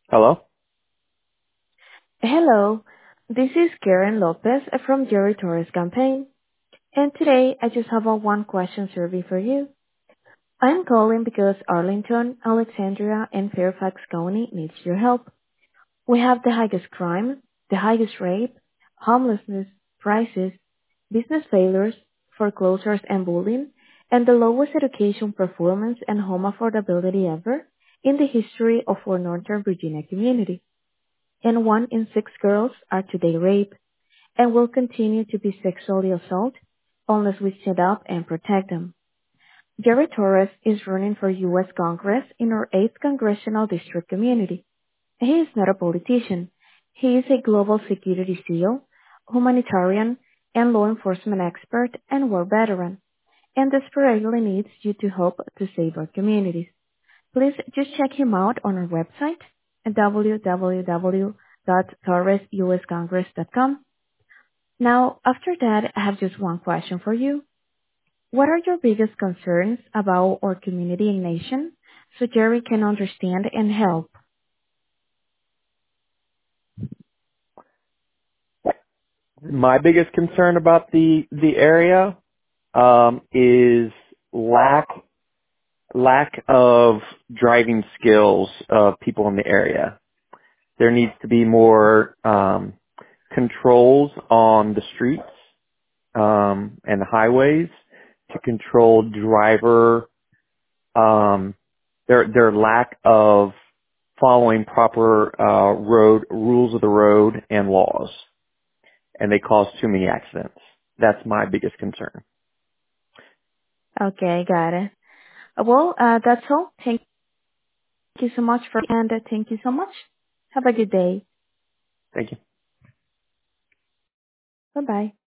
Hello? Hello, this is Karen Lopez from Jerry Torres campaign, and today I just have a one question survey for you. I'm calling because Arlington, Alexandria, and Fairfax County needs your help. We have the highest crime, the highest rape, homelessness, prices, business failures, foreclosures and bullying, and the lowest education performance and home affordability ever in the history of our Northern Virginia community. And 1 in 6 girls are today raped and will continue to be sexually assaulted unless we stand up and protect them. Jerry Torres is running for U.S. Congress in our 8th Congressional District community. He is not a politician. He is a global security SEAL, humanitarian, and law enforcement expert and war veteran, and desperately needs you to help to save our communities. Please just check him out on our website at www.torresuscongress.com. Now, after that, I have just one question for you. What are your biggest concerns about our community and nation so Jerry can understand and help? My biggest concern about the area is lack of driving skills of people in the area. There needs to be more controls on the streets and the highways to control driver their lack of following proper road rules of the road and laws, and they cause too many accidents. That's my biggest concern. Okay, got it. Well, that's all. Thank you so much and thank you so much. Have a good day. Thank you. Bye-bye.